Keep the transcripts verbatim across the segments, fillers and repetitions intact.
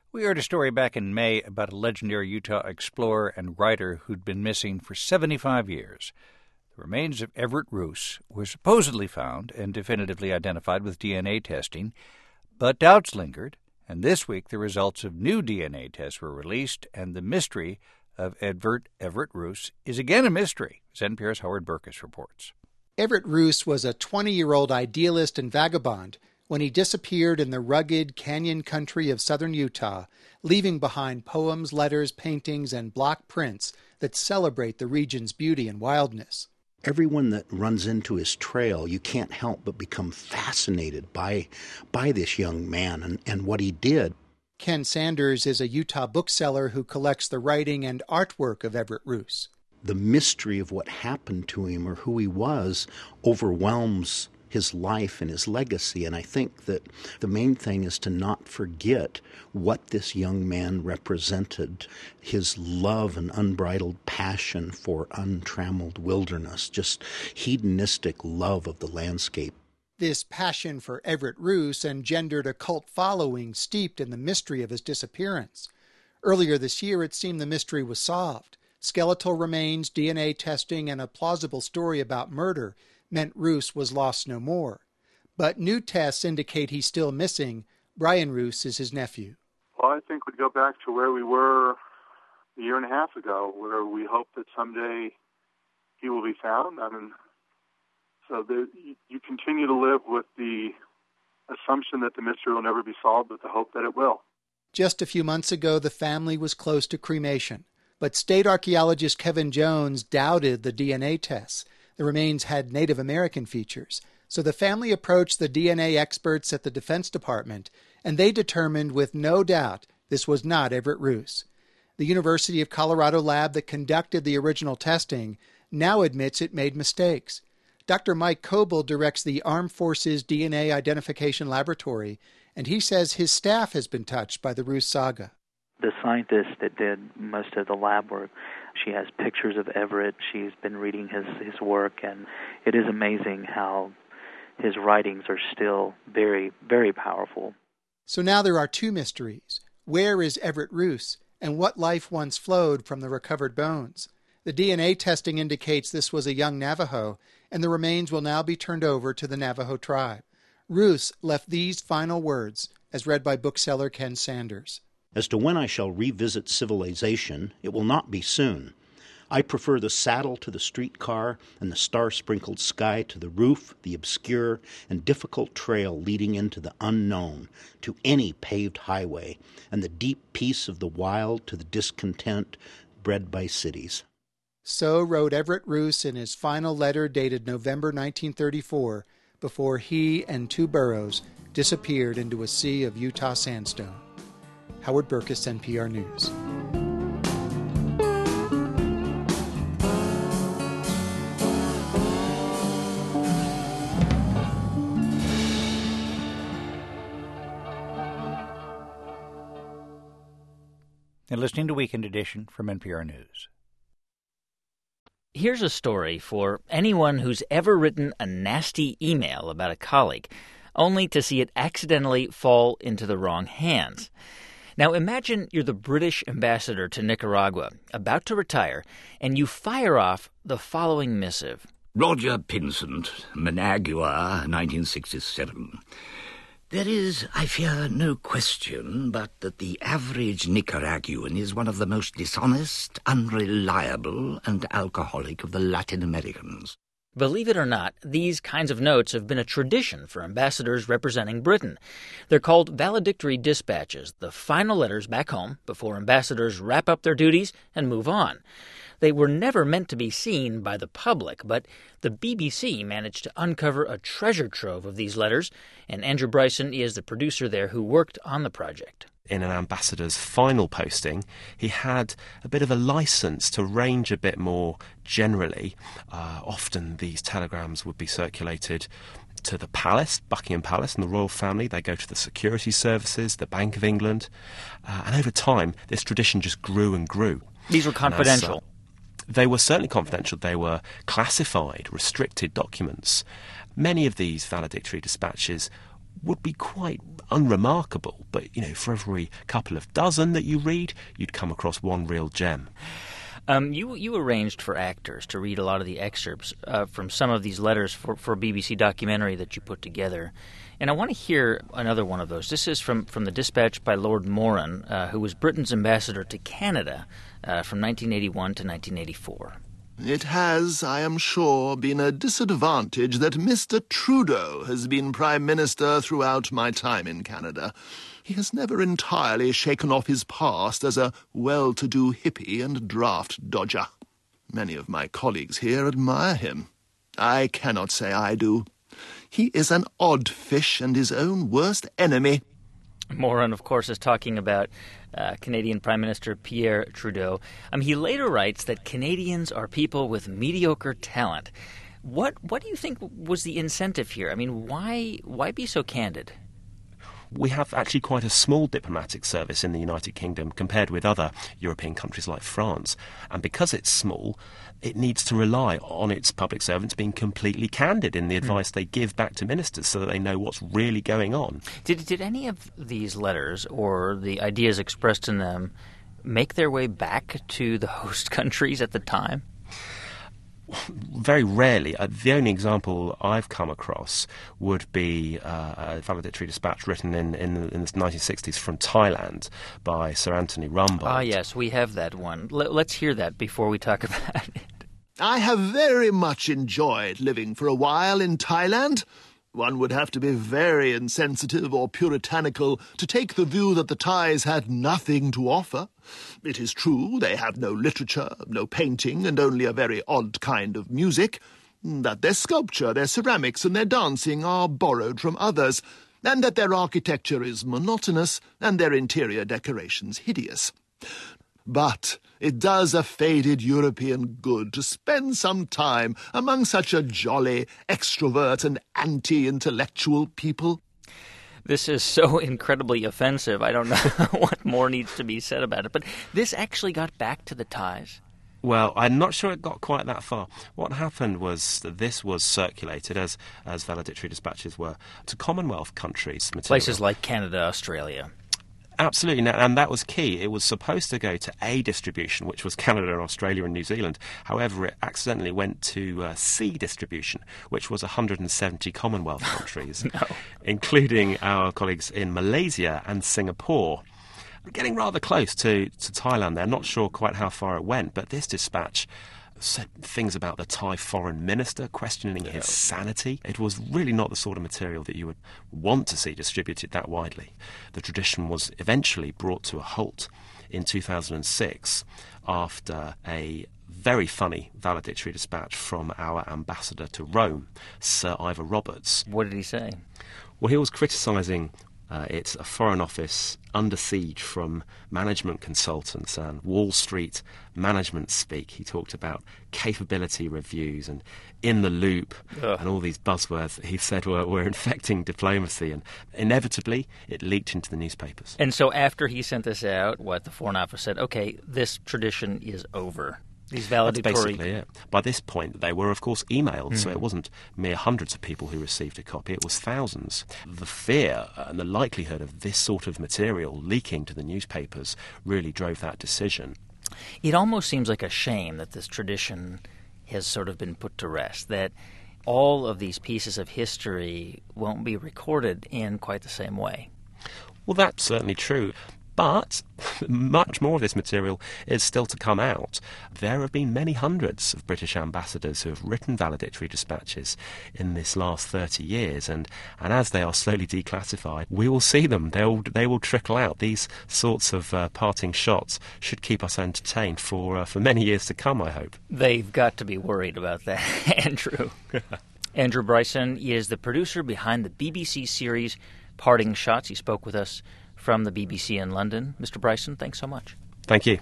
We heard a story back in May about a legendary Utah explorer and writer who'd been missing for seventy-five years. The remains of Everett Roos were supposedly found and definitively identified with D N A testing, but doubts lingered, and this week the results of new D N A tests were released, and the mystery of Everett Everett Roos is again a mystery, as N P R's Howard Burkus reports. Everett Roos was a twenty-year-old idealist and vagabond when he disappeared in the rugged canyon country of southern Utah, leaving behind poems, letters, paintings, and block prints that celebrate the region's beauty and wildness. Everyone that runs into his trail, you can't help but become fascinated by by this young man and, and what he did. Ken Sanders is a Utah bookseller who collects the writing and artwork of Everett Roos. The mystery of what happened to him or who he was overwhelms his life and his legacy, and I think that the main thing is to not forget what this young man represented, his love and unbridled passion for untrammeled wilderness, just hedonistic love of the landscape. This passion for Everett Roos engendered a cult following steeped in the mystery of his disappearance. Earlier this year, it seemed the mystery was solved. Skeletal remains, D N A testing, and a plausible story about murder meant Roos was lost no more. But new tests indicate he's still missing. Brian Roos is his nephew. Well, I think we'd go back to where we were a year and a half ago, where we hope that someday he will be found. I mean, so there, you continue to live with the assumption that the mystery will never be solved, but the hope that it will. Just a few months ago, the family was close to cremation. But state archaeologist Kevin Jones doubted the D N A tests. The remains had Native American features. So the family approached the D N A experts at the Defense Department, and they determined with no doubt this was not Everett Roos. The University of Colorado lab that conducted the original testing now admits it made mistakes. Doctor Mike Coble directs the Armed Forces D N A Identification Laboratory, and he says his staff has been touched by the Roos saga. The scientist that did most of the lab work, she has pictures of Everett. She's been reading his, his work, and it is amazing how his writings are still very, very powerful. So now there are two mysteries. Where is Everett Roos, and what life once flowed from the recovered bones? The D N A testing indicates this was a young Navajo, and the remains will now be turned over to the Navajo tribe. Roos left these final words, as read by bookseller Ken Sanders. As to when I shall revisit civilization, it will not be soon. I prefer the saddle to the streetcar and the star-sprinkled sky to the roof, the obscure and difficult trail leading into the unknown, to any paved highway, and the deep peace of the wild to the discontent bred by cities. So wrote Everett Roos in his final letter dated November nineteen thirty-four, before he and two burros disappeared into a sea of Utah sandstone. Howard Burkus, N P R News. And listening to Weekend Edition from N P R News. Here's a story for anyone who's ever written a nasty email about a colleague, only to see it accidentally fall into the wrong hands. Now imagine you're the British ambassador to Nicaragua, about to retire, and you fire off the following missive. Roger Pinsent, Managua, nineteen sixty-seven. There is, I fear, no question but that the average Nicaraguan is one of the most dishonest, unreliable, and alcoholic of the Latin Americans. Believe it or not, these kinds of notes have been a tradition for ambassadors representing Britain. They're called valedictory dispatches, the final letters back home before ambassadors wrap up their duties and move on. They were never meant to be seen by the public, but the B B C managed to uncover a treasure trove of these letters, and Andrew Bryson is the producer there who worked on the project. In an ambassador's final posting, he had a bit of a license to range a bit more generally. Uh, often these telegrams would be circulated to the palace, Buckingham Palace, and the royal family. They go to the security services, the Bank of England. Uh, and over time, this tradition just grew and grew. These were confidential. They were certainly confidential. They were classified, restricted documents. Many of these valedictory dispatches would be quite unremarkable. But, you know, for every couple of dozen that you read, you'd come across one real gem. Um, you you arranged for actors to read a lot of the excerpts uh, from some of these letters for, for a B B C documentary that you put together. And I want to hear another one of those. This is from, from the dispatch by Lord Moran, uh, who was Britain's ambassador to Canada uh, from nineteen eighty-one to nineteen eighty-four. It has, I am sure, been a disadvantage that Mister Trudeau has been Prime Minister throughout my time in Canada. He has never entirely shaken off his past as a well-to-do hippie and draft dodger. Many of my colleagues here admire him. I cannot say I do. He is an odd fish and his own worst enemy. Moran, of course, is talking about uh, Canadian Prime Minister Pierre Trudeau. Um, he later writes that Canadians are people with mediocre talent. What what do you think was the incentive here? I mean, why why be so candid? We have actually quite a small diplomatic service in the United Kingdom compared with other European countries like France. And because it's small, it needs to rely on its public servants being completely candid in the advice mm. they give back to ministers so that they know what's really going on. Did, did any of these letters or the ideas expressed in them make their way back to the host countries at the time? Very rarely. Uh, the only example I've come across would be uh, a valedictory dispatch written in, in, the, in the nineteen sixties from Thailand by Sir Anthony Rumbold. Ah, yes, we have that one. L- let's hear that before we talk about it. I have very much enjoyed living for a while in Thailand. One would have to be very insensitive or puritanical to take the view that the Thais had nothing to offer. It is true they have no literature, no painting, and only a very odd kind of music, that their sculpture, their ceramics, and their dancing are borrowed from others, and that their architecture is monotonous and their interior decorations hideous. But it does a faded European good to spend some time among such a jolly, extrovert and anti-intellectual people. This is so incredibly offensive. I don't know what more needs to be said about it. But this actually got back to the Thais. Well, I'm not sure it got quite that far. What happened was that this was circulated, as, as valedictory dispatches were, to Commonwealth countries. Material. Places like Canada, Australia. Absolutely, and that was key. It was supposed to go to A distribution, which was Canada, Australia and New Zealand. However, it accidentally went to uh, C distribution, which was one hundred seventy Commonwealth countries, no. including our colleagues in Malaysia and Singapore. We're getting rather close to, to Thailand there. Not sure quite how far it went, but this dispatch said things about the Thai foreign minister, questioning yeah. his sanity. It was really not the sort of material that you would want to see distributed that widely. The tradition was eventually brought to a halt in two thousand six after a very funny valedictory dispatch from our ambassador to Rome, Sir Ivor Roberts. What did he say? Well, he was criticising Uh, it's a Foreign Office under siege from management consultants and Wall Street management speak. He talked about capability reviews and in the loop Ugh. and all these buzzwords that he said were, were infecting diplomacy, and inevitably it leaked into the newspapers. And so after he sent this out, what the Foreign Office said, okay, this tradition is over. These valedictory... That's basically it. By this point, they were, of course, emailed, mm. so it wasn't mere hundreds of people who received a copy, it was thousands. The fear and the likelihood of this sort of material leaking to the newspapers really drove that decision. It almost seems like a shame that this tradition has sort of been put to rest, that all of these pieces of history won't be recorded in quite the same way. Well, that's certainly true. But much more of this material is still to come out. There have been many hundreds of British ambassadors who have written valedictory dispatches in this last thirty years, and, and as they are slowly declassified, we will see them. They'll, they will trickle out. These sorts of uh, parting shots should keep us entertained for, uh, for many years to come, I hope. They've got to be worried about that, Andrew. Andrew Bryson is the producer behind the B B C series Parting Shots. He spoke with us from the B B C in London. Mister Bryson, thanks so much. Thank you.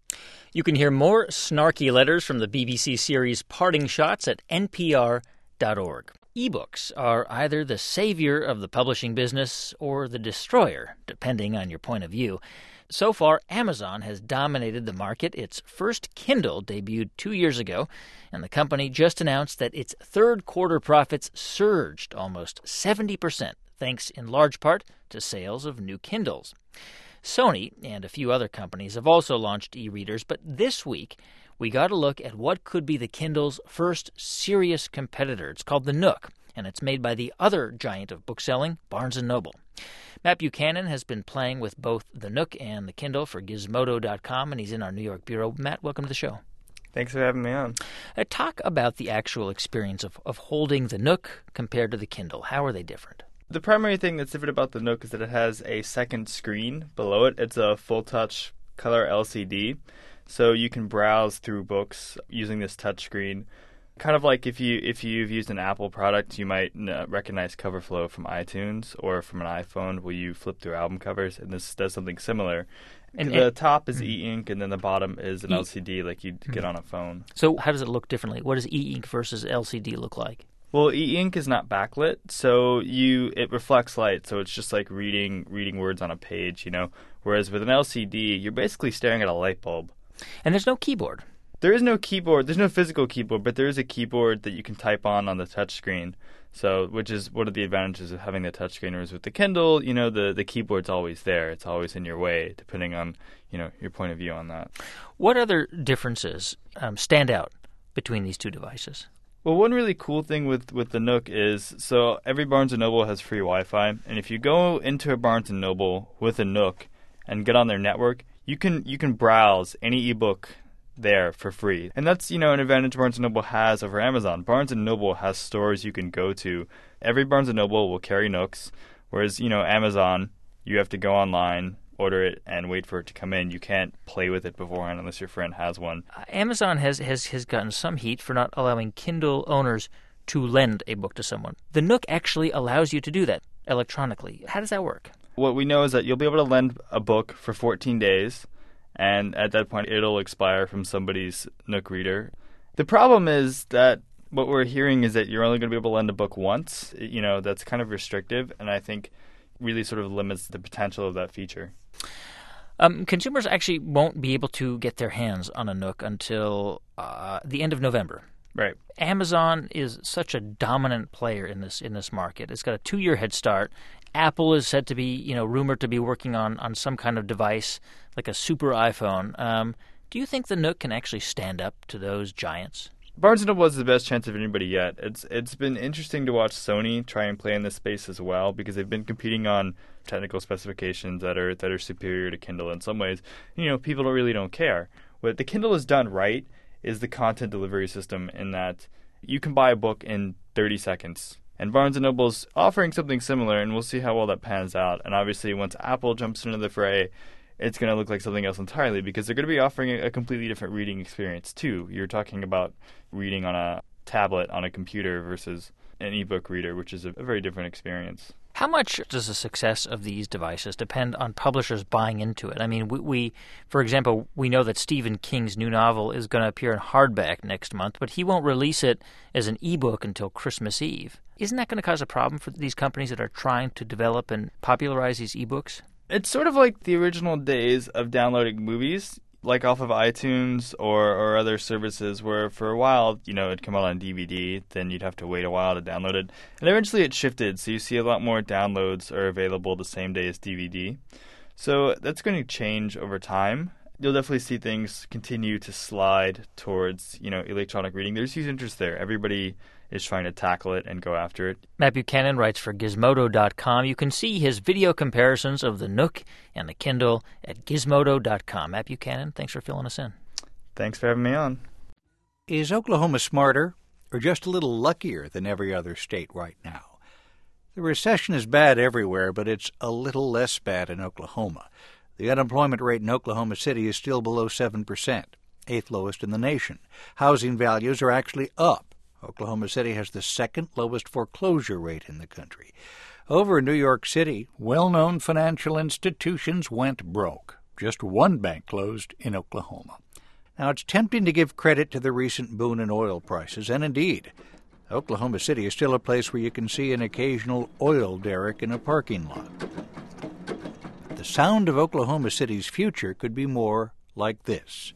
You can hear more snarky letters from the B B C series Parting Shots at N P R dot org. ebooks are either the savior of the publishing business or the destroyer, depending on your point of view. So far, Amazon has dominated the market. Its first Kindle debuted two years ago, and the company just announced that its third quarter profits surged almost seventy percent, thanks in large part to sales of new Kindles. Sony and a few other companies have also launched e-readers, but this week we got a look at what could be the Kindle's first serious competitor. It's called the Nook, and it's made by the other giant of bookselling, Barnes and Noble. Matt Buchanan has been playing with both the Nook and the Kindle for Gizmodo dot com, and he's in our New York bureau. Matt, welcome to the show. Thanks for having me on. Uh, talk about the actual experience of, of holding the Nook compared to the Kindle. How are they different? The primary thing that's different about the Nook is that it has a second screen below it. It's a full-touch color L C D, so you can browse through books using this touch screen. Kind of like if, you, if you've used an Apple product, you might uh, recognize CoverFlow from iTunes or from an iPhone where you flip through album covers, and this does something similar. And the and, top is mm-hmm. e-ink, and then the bottom is an e- L C D like you'd mm-hmm. get on a phone. So how does it look differently? What does e-ink versus L C D look like? Well, e-ink is not backlit, so you it reflects light, so it's just like reading reading words on a page, you know. Whereas with an L C D, you're basically staring at a light bulb. And there's no keyboard. There is no keyboard. There's no physical keyboard, but there is a keyboard that you can type on on the touchscreen. So, which is one of the advantages of having the touchscreen. Whereas with the Kindle, you know, the, the keyboard's always there. It's always in your way, depending on, you know, your point of view on that. What other differences um, stand out between these two devices? Well, one really cool thing with, with the Nook is, so every Barnes and Noble has free Wi-Fi, and if you go into a Barnes and Noble with a Nook and get on their network, you can you can browse any ebook there for free. And that's, you know, an advantage Barnes and Noble has over Amazon. Barnes and Noble has stores you can go to. Every Barnes and Noble will carry Nooks, whereas, you know, Amazon, you have to go online, order it, and wait for it to come in. You can't play with it beforehand unless your friend has one. Uh, Amazon has, has, has gotten some heat for not allowing Kindle owners to lend a book to someone. The Nook actually allows you to do that electronically. How does that work? What we know is that you'll be able to lend a book for fourteen days, and at that point it'll expire from somebody's Nook reader. The problem is that what we're hearing is that you're only going to be able to lend a book once. You know, that's kind of restrictive, and I think really sort of limits the potential of that feature. Um, consumers actually won't be able to get their hands on a Nook until uh, the end of November. Right. Amazon is such a dominant player in this in this market. It's got a two-year head start. Apple is said to be, you know, rumored to be working on, on some kind of device like a super iPhone. Um, do you think the Nook can actually stand up to those giants? Barnes and Noble has the best chance of anybody yet. It's it's been interesting to watch Sony try and play in this space as well, because they've been competing on technical specifications that are that are superior to Kindle in some ways. You know, people don't really don't care. What the Kindle has done right is the content delivery system, in that you can buy a book in thirty seconds. And Barnes and Noble's offering something similar, and we'll see how well that pans out. And obviously, once Apple jumps into the fray, it's going to look like something else entirely, because they're going to be offering a completely different reading experience, too. You're talking about reading on a tablet, on a computer, versus an ebook reader, which is a, a very different experience. How much does the success of these devices depend on publishers buying into it? I mean, we, we for example, we know that Stephen King's new novel is going to appear in hardback next month, but he won't release it as an ebook until Christmas Eve. Isn't that going to cause a problem for these companies that are trying to develop and popularize these ebooks? It's sort of like the original days of downloading movies, like off of iTunes or, or other services, where for a while, you know, it'd come out on D V D, then you'd have to wait a while to download it. And eventually it shifted, so you see a lot more downloads are available the same day as D V D. So that's going to change over time. You'll definitely see things continue to slide towards, you know, electronic reading. There's huge interest there. Everybody is trying to tackle it and go after it. Matt Buchanan writes for Gizmodo dot com. You can see his video comparisons of the Nook and the Kindle at Gizmodo dot com. Matt Buchanan, thanks for filling us in. Thanks for having me on. Is Oklahoma smarter or just a little luckier than every other state right now? The recession is bad everywhere, but it's a little less bad in Oklahoma. The unemployment rate in Oklahoma City is still below seven percent, eighth lowest in the nation. Housing values are actually up. Oklahoma City has the second lowest foreclosure rate in the country. Over in New York City, well-known financial institutions went broke. Just one bank closed in Oklahoma. Now, it's tempting to give credit to the recent boom in oil prices, and indeed, Oklahoma City is still a place where you can see an occasional oil derrick in a parking lot. The sound of Oklahoma City's future could be more like this.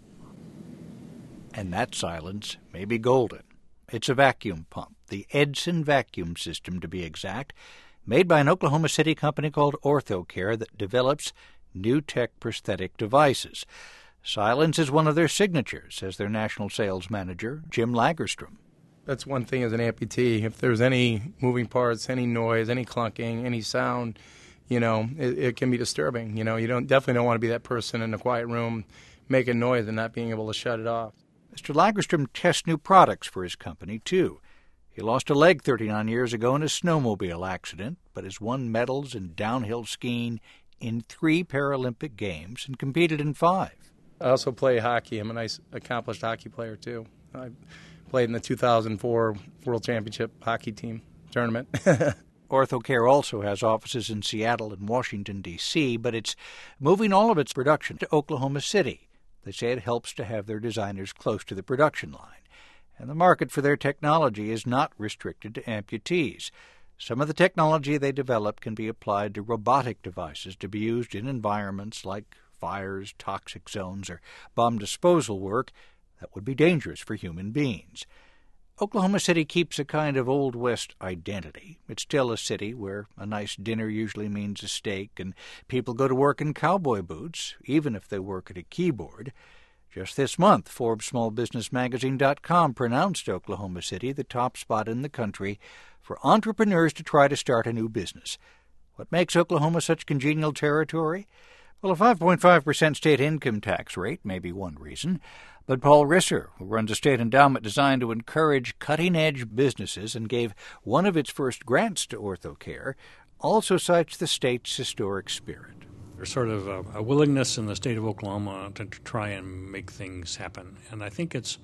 And that silence may be golden. It's a vacuum pump, the Edison vacuum system to be exact, made by an Oklahoma City company called OrthoCare that develops new tech prosthetic devices. Silence is one of their signatures, says their national sales manager, Jim Lagerstrom. That's one thing as an amputee. If there's any moving parts, any noise, any clunking, any sound, you know, it, it can be disturbing. You know, you don't definitely don't want to be that person in a quiet room making noise and not being able to shut it off. Mister Lagerstrom tests new products for his company, too. He lost a leg thirty-nine years ago in a snowmobile accident, but has won medals in downhill skiing in three Paralympic Games and competed in five. I also play hockey. I'm a nice, accomplished hockey player, too. I played in the two thousand four World Championship hockey team tournament. OrthoCare also has offices in Seattle and Washington, D C, but it's moving all of its production to Oklahoma City. They say it helps to have their designers close to the production line. And the market for their technology is not restricted to amputees. Some of the technology they develop can be applied to robotic devices to be used in environments like fires, toxic zones, or bomb disposal work that would be dangerous for human beings. Oklahoma City keeps a kind of Old West identity. It's still a city where a nice dinner usually means a steak, and people go to work in cowboy boots, even if they work at a keyboard. Just this month, Forbes Small Business Magazine dot com pronounced Oklahoma City the top spot in the country for entrepreneurs to try to start a new business. What makes Oklahoma such congenial territory? Well, a five point five percent state income tax rate may be one reason, but Paul Risser, who runs a state endowment designed to encourage cutting-edge businesses and gave one of its first grants to OrthoCare, also cites the state's historic spirit. There's sort of a, a willingness in the state of Oklahoma to, to try and make things happen. And I think it's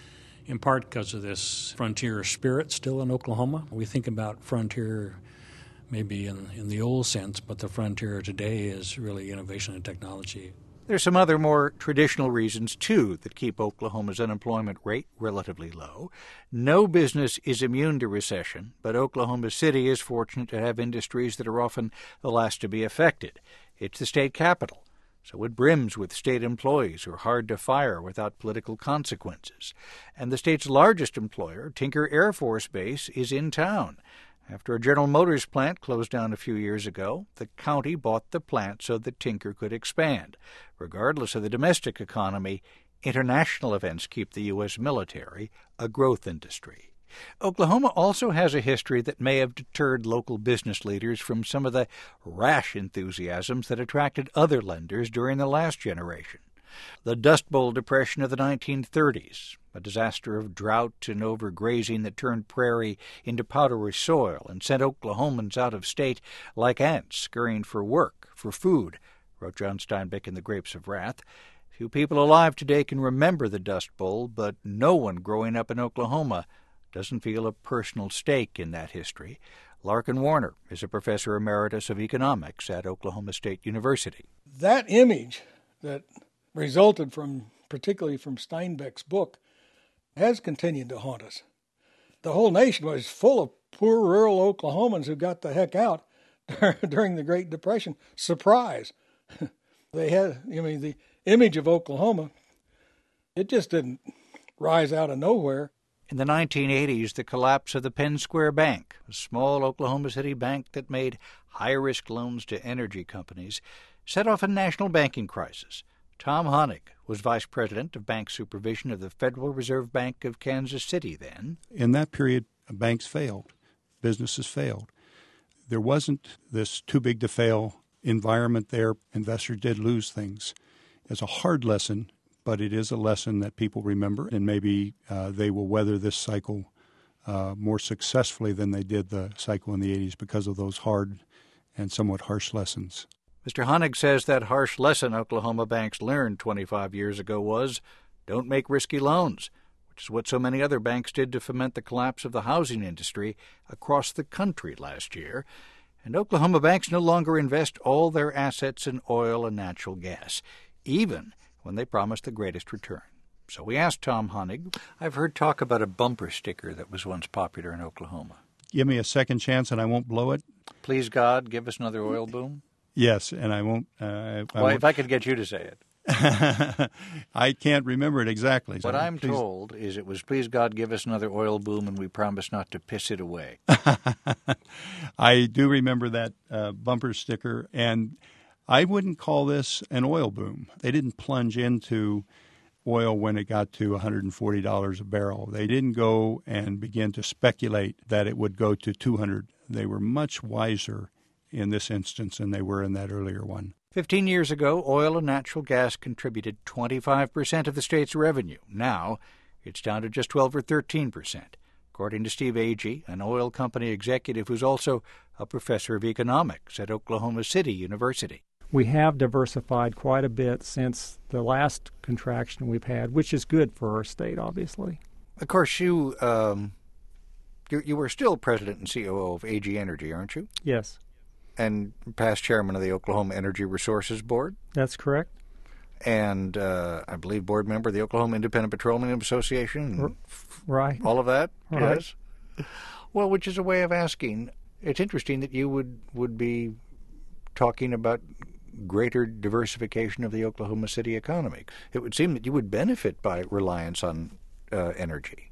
in part because of this frontier spirit still in Oklahoma. We think about frontier maybe in, in the old sense, but the frontier today is really innovation and technology. There's some other more traditional reasons, too, that keep Oklahoma's unemployment rate relatively low. No business is immune to recession, but Oklahoma City is fortunate to have industries that are often the last to be affected. It's the state capital, so it brims with state employees who are hard to fire without political consequences. And the state's largest employer, Tinker Air Force Base, is in town. After a General Motors plant closed down a few years ago, the county bought the plant so that Tinker could expand. Regardless of the domestic economy, international events keep the U S military a growth industry. Oklahoma also has a history that may have deterred local business leaders from some of the rash enthusiasms that attracted other lenders during the last generation. The Dust Bowl Depression of the nineteen thirties, a disaster of drought and overgrazing that turned prairie into powdery soil and sent Oklahomans out of state like ants scurrying for work, for food, wrote John Steinbeck in The Grapes of Wrath. Few people alive today can remember the Dust Bowl, but no one growing up in Oklahoma doesn't feel a personal stake in that history. Larkin Warner is a professor emeritus of economics at Oklahoma State University. That image that resulted from, particularly from Steinbeck's book, has continued to haunt us. The whole nation was full of poor rural Oklahomans who got the heck out during the Great Depression. Surprise! They had, I mean, the image of Oklahoma, it just didn't rise out of nowhere. In the nineteen eighties, the collapse of the Penn Square Bank, a small Oklahoma City bank that made high-risk loans to energy companies, set off a national banking crisis. Tom Honig was vice president of bank supervision of the Federal Reserve Bank of Kansas City then. In that period, banks failed. Businesses failed. There wasn't this too-big-to-fail environment there. Investors did lose things. It's a hard lesson, but it is a lesson that people remember, and maybe uh, they will weather this cycle uh, more successfully than they did the cycle in the eighties because of those hard and somewhat harsh lessons. Mister Honig says that harsh lesson Oklahoma banks learned twenty-five years ago was, don't make risky loans, which is what so many other banks did to foment the collapse of the housing industry across the country last year. And Oklahoma banks no longer invest all their assets in oil and natural gas, even when they promise the greatest return. So we asked Tom Honig. I've heard talk about a bumper sticker that was once popular in Oklahoma. Give me a second chance and I won't blow it. Please, God, give us another oil boom. Yes, and I won't. Uh, I well, won't. If I could get you to say it. I can't remember it exactly. What so I'm please. told is it was, please, God, give us another oil boom, and we promise not to piss it away. I do remember that uh, bumper sticker, and I wouldn't call this an oil boom. They didn't plunge into oil when it got to one hundred forty dollars a barrel. They didn't go and begin to speculate that it would go to two hundred dollars. They were much wiser in this instance than they were in that earlier one. Fifteen years ago, oil and natural gas contributed twenty-five percent of the state's revenue. Now, it's down to just twelve or thirteen percent, according to Steve Agee, an oil company executive who's also a professor of economics at Oklahoma City University. We have diversified quite a bit since the last contraction we've had, which is good for our state, obviously. Of course, you um, you, you were still president and C O O of Agee Energy, aren't you? Yes. And past chairman of the Oklahoma Energy Resources Board? That's correct. And uh, I believe board member of the Oklahoma Independent Petroleum Association? R- right. All of that? Right. Yes. Well, which is a way of asking. It's interesting that you would, would be talking about greater diversification of the Oklahoma City economy. It would seem that you would benefit by reliance on uh, energy.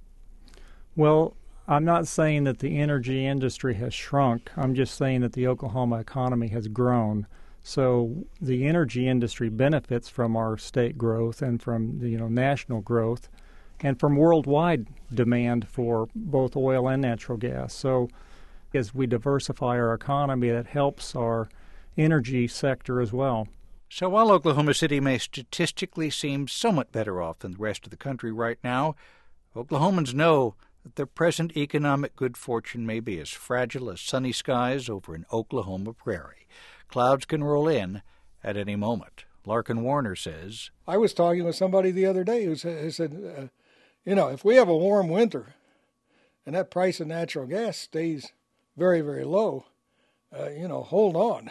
Well, I'm not saying that the energy industry has shrunk. I'm just saying that the Oklahoma economy has grown. So the energy industry benefits from our state growth and from the, you know, national growth and from worldwide demand for both oil and natural gas. So as we diversify our economy, that helps our energy sector as well. So while Oklahoma City may statistically seem somewhat better off than the rest of the country right now, Oklahomans know that their present economic good fortune may be as fragile as sunny skies over an Oklahoma prairie. Clouds can roll in at any moment. Larkin Warner says, I was talking with somebody the other day who said, who said uh, you know, if we have a warm winter and that price of natural gas stays very, very low, uh, you know, hold on.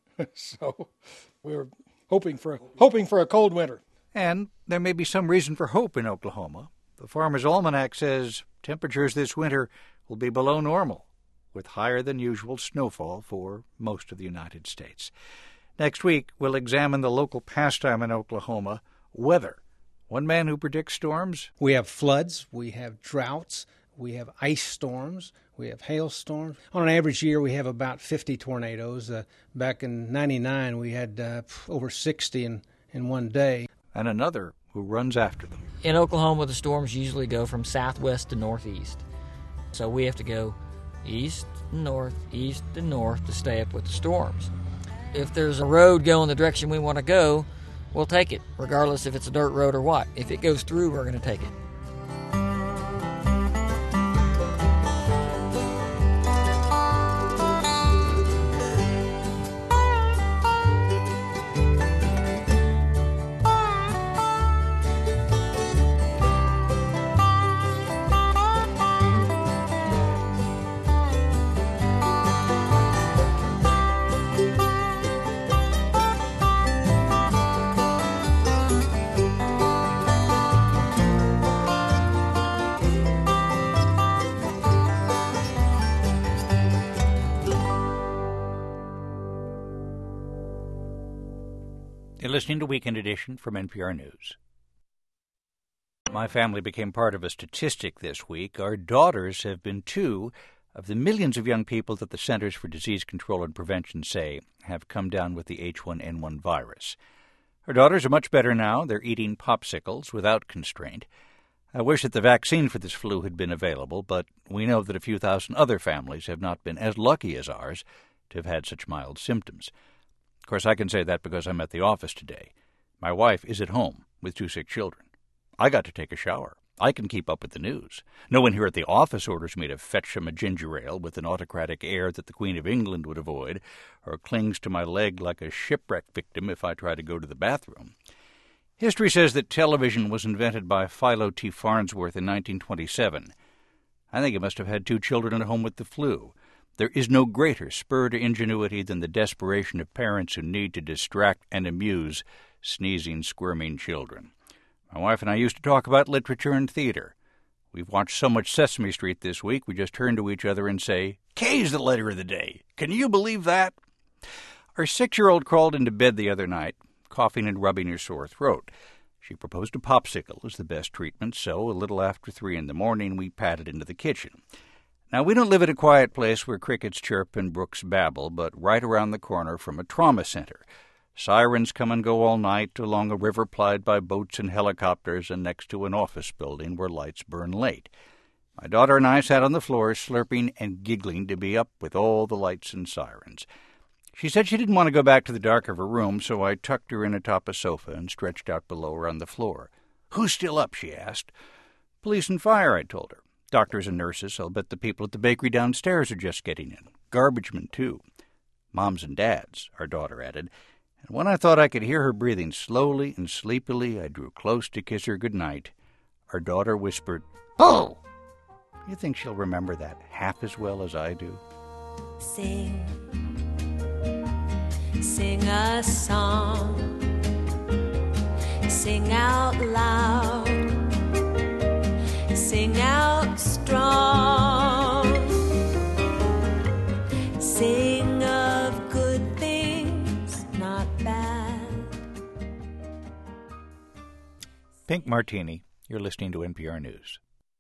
So we're hoping for, hoping for a cold winter. And there may be some reason for hope in Oklahoma. The Farmer's Almanac says temperatures this winter will be below normal, with higher than usual snowfall for most of the United States. Next week, we'll examine the local pastime in Oklahoma, weather. One man who predicts storms. We have floods, we have droughts, we have ice storms, we have hailstorms. On an average year, we have about fifty tornadoes. Uh, back in ninety-nine, we had uh, over sixty in, in one day. And another who runs after them. In Oklahoma, the storms usually go from southwest to northeast. So we have to go east and north, east and north to stay up with the storms. If there's a road going the direction we want to go, we'll take it, regardless if it's a dirt road or what. If it goes through, we're going to take it. You're listening to Weekend Edition from N P R News. My family became part of a statistic this week. Our daughters have been two of the millions of young people that the Centers for Disease Control and Prevention say have come down with the H one N one virus. Our daughters are much better now. They're eating popsicles without constraint. I wish that the vaccine for this flu had been available, but we know that a few thousand other families have not been as lucky as ours to have had such mild symptoms. Of course, I can say that because I'm at the office today. My wife is at home with two sick children. I got to take a shower. I can keep up with the news. No one here at the office orders me to fetch him a ginger ale with an autocratic air that the Queen of England would avoid, or clings to my leg like a shipwreck victim if I try to go to the bathroom. History says that television was invented by Philo T. Farnsworth in nineteen twenty-seven. I think he must have had two children at home with the flu. There is no greater spur to ingenuity than the desperation of parents who need to distract and amuse sneezing, squirming children. My wife and I used to talk about literature and theater. We've watched so much Sesame Street this week, we just turn to each other and say, K's the letter of the day. Can you believe that? Our six-year-old crawled into bed the other night, coughing and rubbing her sore throat. She proposed a popsicle as the best treatment, so a little after three in the morning we padded into the kitchen. Now, we don't live at a quiet place where crickets chirp and brooks babble, but right around the corner from a trauma center. Sirens come and go all night along a river plied by boats and helicopters and next to an office building where lights burn late. My daughter and I sat on the floor slurping and giggling to be up with all the lights and sirens. She said she didn't want to go back to the dark of her room, so I tucked her in atop a sofa and stretched out below her on the floor. Who's still up, she asked. Police and fire, I told her. Doctors and nurses. I'll bet the people at the bakery downstairs are just getting in. Garbagemen, too. Moms and dads, our daughter added. And when I thought I could hear her breathing slowly and sleepily, I drew close to kiss her good night. Our daughter whispered, "Bull!" You think she'll remember that half as well as I do? Sing, sing a song, sing out loud, sing out strong, sing of good things, not bad. Pink Martini, you're listening to N P R News.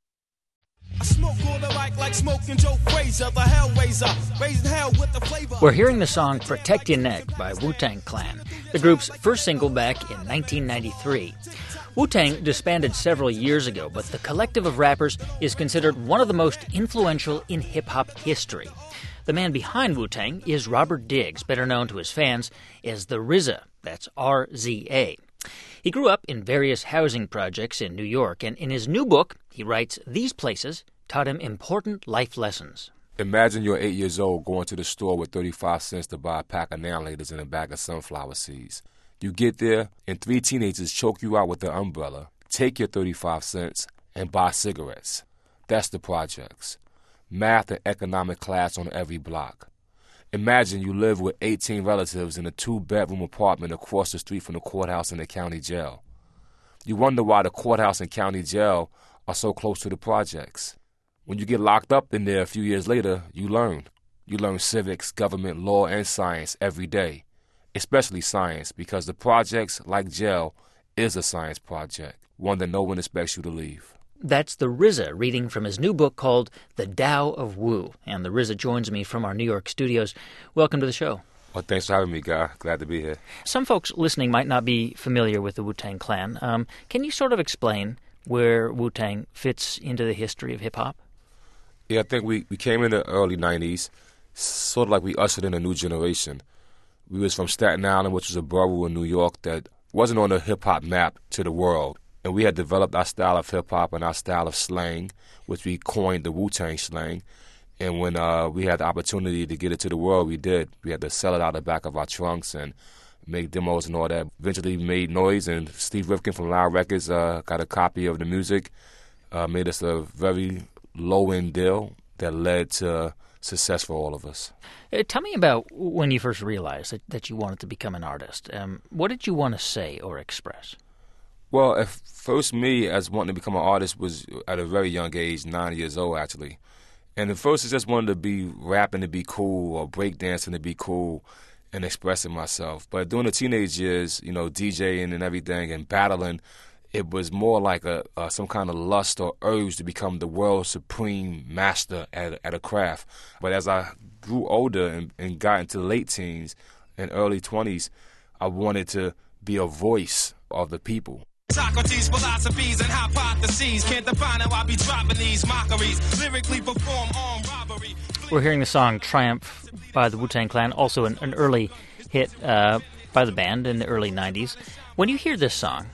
I smoke all the mic like smoking Joe Frazier, the Hellraiser, raising hell with the flavor. We're hearing the song Protect Your Neck by Wu-Tang Clan, the group's first single back in nineteen ninety-three. Wu-Tang disbanded several years ago, but the collective of rappers is considered one of the most influential in hip-hop history. The man behind Wu-Tang is Robert Diggs, better known to his fans as the R Z A, that's R Z A. He grew up in various housing projects in New York, and in his new book, he writes, these places taught him important life lessons. Imagine you're eight years old going to the store with thirty-five cents to buy a pack of Now-Laters and a bag of sunflower seeds. You get there, and three teenagers choke you out with their umbrella, take your thirty-five cents, and buy cigarettes. That's the projects. Math and economic class on every block. Imagine you live with eighteen relatives in a two-bedroom apartment across the street from the courthouse and the county jail. You wonder why the courthouse and county jail are so close to the projects. When you get locked up in there a few years later, you learn. You learn civics, government, law, and science every day, especially science, because the projects, like jail, is a science project, one that no one expects you to leave. That's the R Z A reading from his new book called The Tao of Wu. And the R Z A joins me from our New York studios. Welcome to the show. Well, thanks for having me, Guy. Glad to be here. Some folks listening might not be familiar with the Wu-Tang Clan. Um, can you sort of explain where Wu-Tang fits into the history of hip-hop? Yeah, I think we, we came in the early nineties, sort of like we ushered in a new generation. We was from Staten Island, which was a borough in New York that wasn't on the hip-hop map to the world. And we had developed our style of hip-hop and our style of slang, which we coined the Wu-Tang slang. And when uh, we had the opportunity to get it to the world, we did. We had to sell it out the back of our trunks and make demos and all that. Eventually made noise, and Steve Rifkin from Loud Records uh, got a copy of the music, uh, made us a very low-end deal that led to success for all of us. Uh, tell me about when you first realized that, that you wanted to become an artist. Um, what did you want to say or express? Well, at first me, as wanting to become an artist, was at a very young age, nine years old, actually. And at first I just wanted to be rapping to be cool or breakdancing to be cool and expressing myself. But during the teenage years, you know, DJing and everything and battling, it was more like a, a some kind of lust or urge to become the world's supreme master at, at a craft. But as I grew older and, and got into late teens and early twenties, I wanted to be a voice of the people. Socrates' philosophies and hypotheses can't define how I be dropping these mockeries. Lyrically perform armed robbery. We're hearing the song Triumph by the Wu-Tang Clan, also an, an early hit uh, by the band in the early nineties. When you hear this song,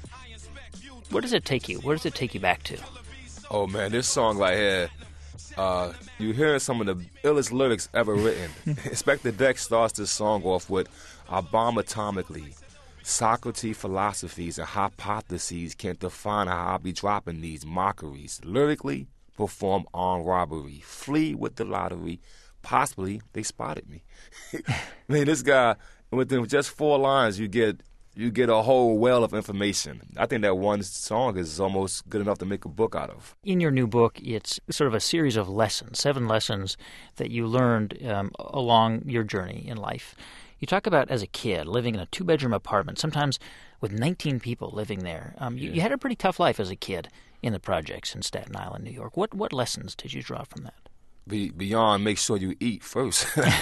where does it take you? Where does it take you back to? Oh, man, this song right here, uh, you hear some of the illest lyrics ever written. Inspector Deck starts this song off with, I bomb atomically. Socrates' philosophies and hypotheses can't define how I'll be dropping these mockeries. Lyrically, perform armed robbery. Flee with the lottery. Possibly, they spotted me. I mean, this guy, within just four lines, you get you get a whole well of information. I think that one song is almost good enough to make a book out of. In your new book, it's sort of a series of lessons, seven lessons that you learned um, along your journey in life. You talk about as a kid living in a two-bedroom apartment, sometimes with nineteen people living there. Um, you, Yeah. you had a pretty tough life as a kid in the projects in Staten Island, New York. What what lessons did you draw from that? Be, beyond, make sure you eat first.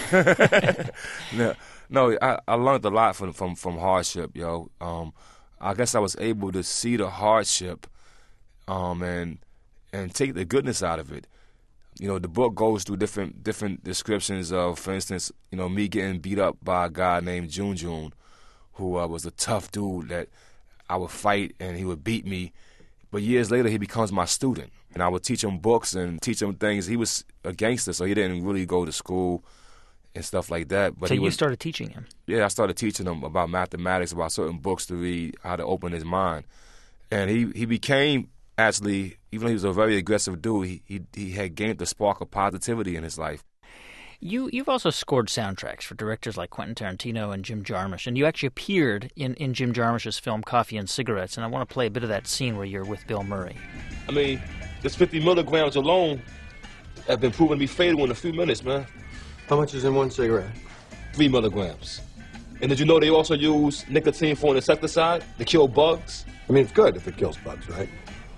no, no I, I learned a lot from from, from hardship, yo. Um, I guess I was able to see the hardship um, and and take the goodness out of it. You know, the book goes through different different descriptions of, for instance, you know, me getting beat up by a guy named June June, who uh, was a tough dude that I would fight and he would beat me. But years later, he becomes my student. And I would teach him books and teach him things. He was a gangster, so he didn't really go to school and stuff like that. But so he you was, started teaching him? Yeah, I started teaching him about mathematics, about certain books to read, how to open his mind. And he, he became, actually, even though he was a very aggressive dude, he, he, he had gained the spark of positivity in his life. You, you've also scored soundtracks for directors like Quentin Tarantino and Jim Jarmusch, and you actually appeared in, in Jim Jarmusch's film Coffee and Cigarettes, and I want to play a bit of that scene where you're with Bill Murray. I mean, this fifty milligrams alone have been proven to be fatal in a few minutes, man. How much is in one cigarette? Three milligrams. And did you know they also use nicotine for an insecticide to kill bugs? I mean, it's good if it kills bugs, right?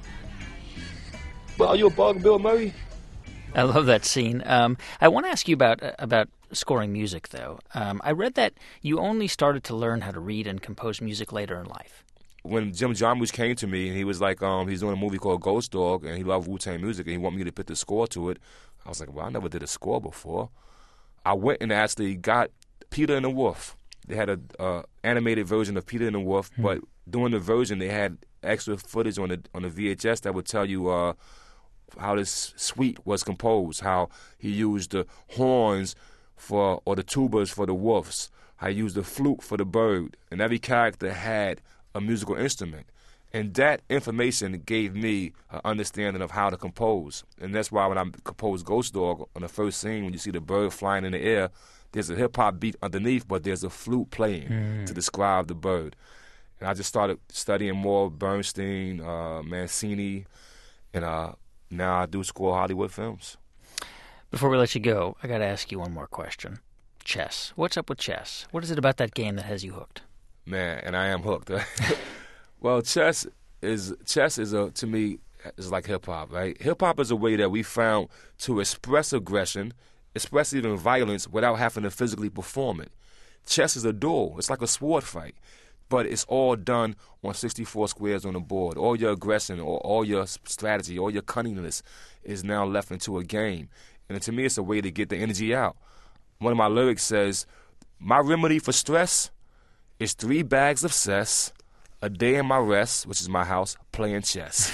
Well, are you a bug, Bill Murray? I love that scene. Um, I want to ask you about about scoring music, though. Um, I read that you only started to learn how to read and compose music later in life. When Jim Jarmusch came to me and he was like, um, he's doing a movie called Ghost Dog and he loved Wu-Tang music and he wanted me to put the score to it, I was like, well, I never did a score before. I went and actually got Peter and the Wolf. They had a uh, animated version of Peter and the Wolf, mm-hmm. but during the version they had extra footage on the on the V H S that would tell you uh, how this suite was composed, how he used the horns for or the tubas for the wolves, how he used the flute for the bird, and every character had a musical instrument. And that information gave me an understanding of how to compose. And that's why when I composed Ghost Dog, on the first scene, when you see the bird flying in the air, there's a hip-hop beat underneath, but there's a flute playing mm. to describe the bird. And I just started studying more Bernstein, uh, Mancini, and uh, now I do score Hollywood films. Before we let you go, I got to ask you one more question. Chess. What's up with chess? What is it about that game that has you hooked? Man, and I am hooked. Well, chess is chess is a to me is like hip hop, right? Hip hop is a way that we found to express aggression, express even violence without having to physically perform it. Chess is a duel. It's like a sword fight, but it's all done on sixty-four squares on the board. All your aggression, or all your strategy, all your cunningness is now left into a game. And to me, it's a way to get the energy out. One of my lyrics says, "My remedy for stress is three bags of cess, a day in my rest, which is my house, playing chess."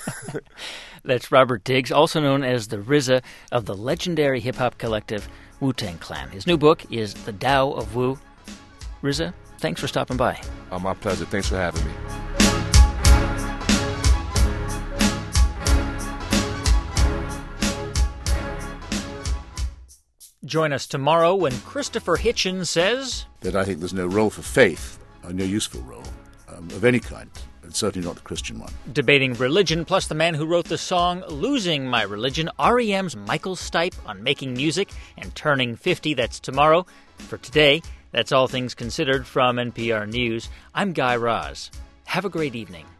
That's Robert Diggs, also known as the R Z A of the legendary hip-hop collective Wu-Tang Clan. His new book is The Tao of Wu. R Z A, thanks for stopping by. Oh, my pleasure. Thanks for having me. Join us tomorrow when Christopher Hitchens says that I think there's no role for faith, or no useful role um, of any kind, and certainly not the Christian one. Debating religion, plus the man who wrote the song Losing My Religion, R E M's Michael Stipe on making music and turning fifty. That's tomorrow. For today, that's All Things Considered from N P R News. I'm Guy Raz. Have a great evening.